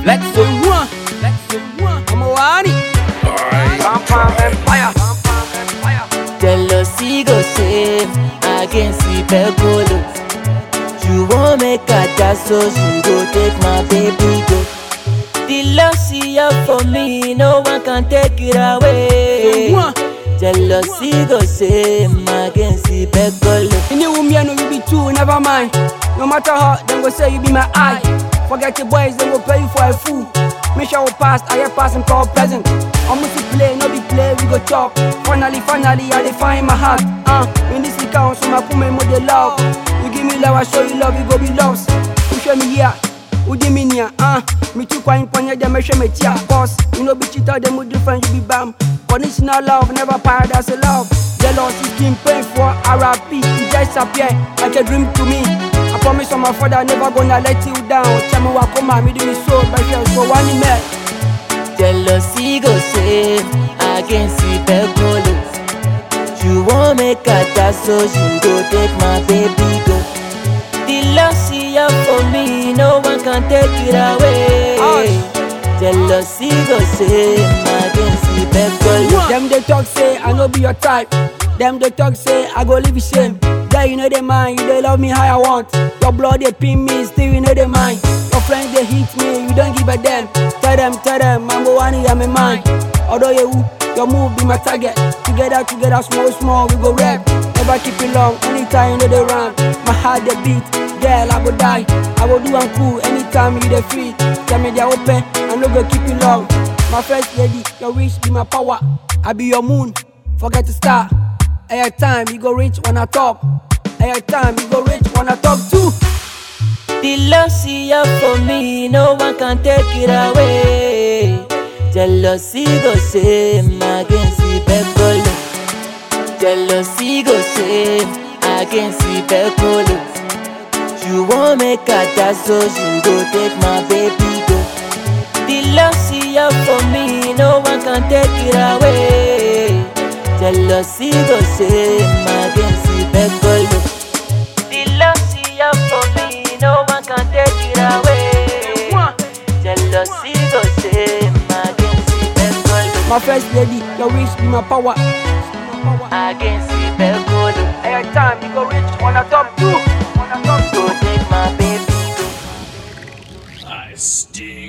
Let's go one. I'm a wani. Pam pam empire. Jealousy go save against the pekolo. You won't make a dance, so you go take my baby go. The love she up for me, no one can take it away. Jealousy go save against the pekolo. In the room, you know you be two, never mind. No matter how, them go say you be my eye. Forget your boys, they will pay you for a fool. Make sure we pass, I hear pass and call present. I'm to play, no be play, we go talk. Finally, I define my heart. In this account, so my put me more the love. You give me love, I show you love, you go be lost. You show me here, you give me near. Me too quiet, them I show me tear. Boss, you know be cheater, them with different, you be bam. Conditional love, never paradise love. Jealousy, skin pain for RIP. You just appear like a dream to me. I promise on my father, never gonna let you down. Tell me what come on, me do me so, but here's for one in there. Jealousy go save against the pekolo. You won't make a dance, so you go take my baby go. The love she up for me, no one can take it away. Jealousy go save against the pekolo. Them they talk say I no be your type. Them they talk say I go live the same. Yeah, you know they mind, you they love me how I want. Your blood they pin me, still you know they mind. Your friends they hit me, you don't give a damn. Tell them, I'm one, I'm a man. Although your move be my target. Together, small, we go rap. Never keep it long, anytime you know they run. My heart they beat, girl I go die. I go do I'm cool, anytime you they free. Tell me they open, I no go keep it long. My first lady, your wish be my power. I be your moon, forget to start. Every time you go reach when I talk. Every time you go reach when I talk too. The love she up for me, no one can take it away. Jealousy go save against the pekolo. Jealousy go save against the pekolo. You won't make a dance, so you go take my baby go. The love she up for me, no one can take it away. Jealousy go save against the pekolo. The love she up for me, no one can take it away. Jealousy go save against the pekolo. My first lady, your wish be my power. Against the pekolo. Every time you go reach when I talk too. Go take my baby go. I sting.